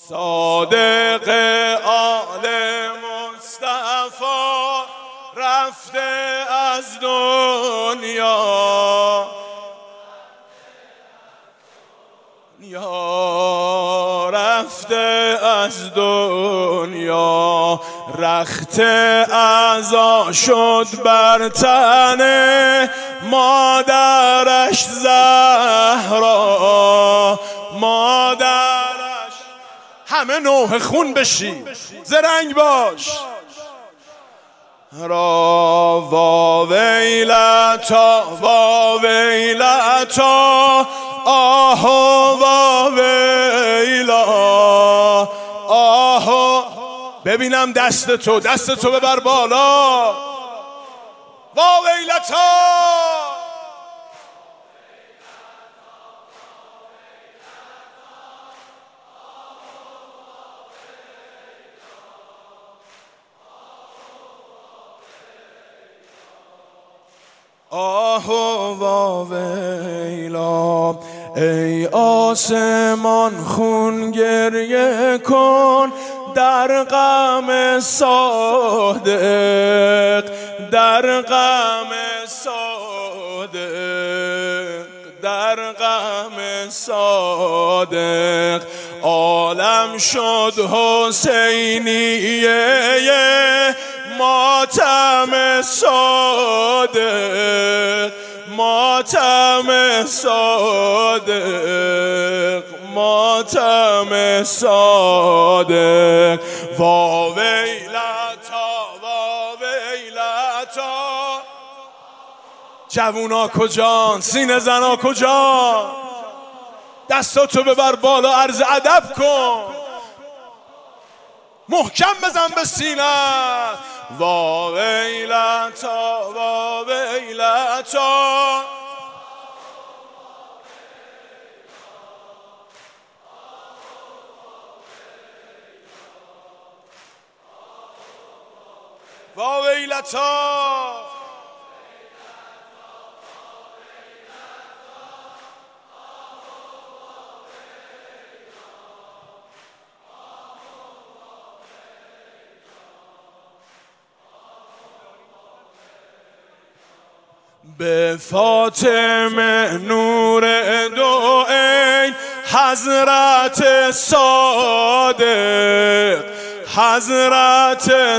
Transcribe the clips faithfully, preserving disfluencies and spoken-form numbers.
صادق آل مصطفی رفته از دنیا، یا رفته از دنیا. رخت عزا شد بر تن مادرش زهرا، مادرش. همه نوح خون بشی، زرنگ باش. را وا ویلتا وا ویلتا آه وا ویلا آه. ببینم دست تو، دست تو ببر بالا. وا ویلتا آه وا ویلا. ای آسمان خون گریه کن در غم صادق، در غم صادق، در غم صادق. عالم شد حسینیه ماتم صادق، ماتم صادق، ماتم صادق. وا ویلتا وا ویلتا. جوونا کجان؟ سینه زنا کجان؟ دستاتو ببر بالا، عرض ادب کن، محکم بزن به سینه. وا ویلتا وا ویلتا. وا ویلتا. به فاطمه نور دو عین حضرت صادق، حضرت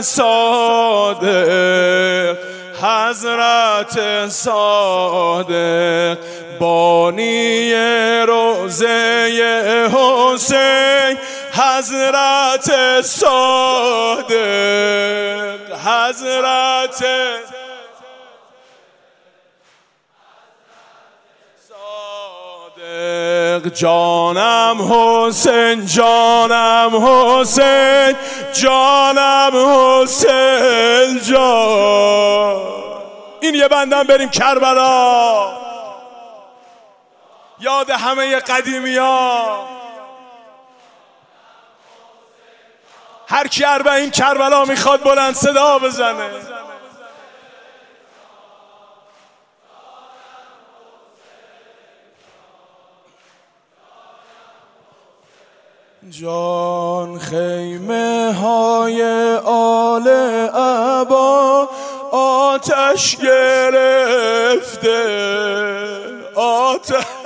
صادق، حضرت صادق. بانی روضه حسین حضرت صادق، حضرت جانم حسین، جانم حسین، جانم حسین جان. این یه بندم بریم کربلا، یاد همه قدیمی ها. هر کی اربعین کربلا میخواد بلند صدا بزنه. جان خیمه های آل عبا آتش گرفته، آتش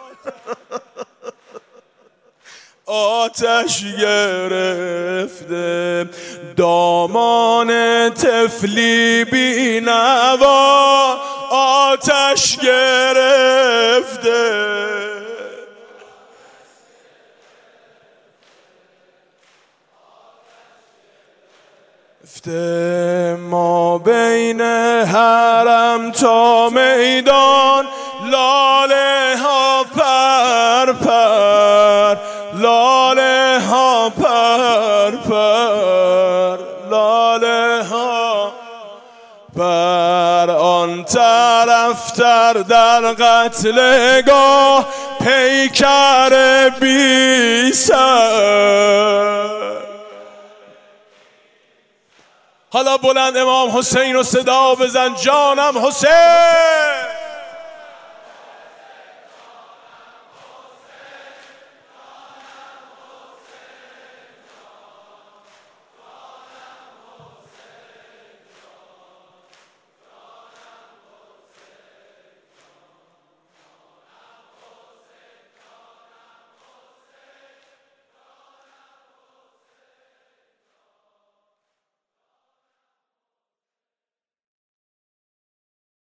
آتش گرفته. دامان طفلی بی نوا آتش گرفته. ما بین حرم تا میدان لاله ها پر پر، لاله ها پر پر، لاله ها پر. آن طرف تر در قتلگاه پیکر بی سر. حالا بلند امام حسین رو صدا بزن، جانم حسین.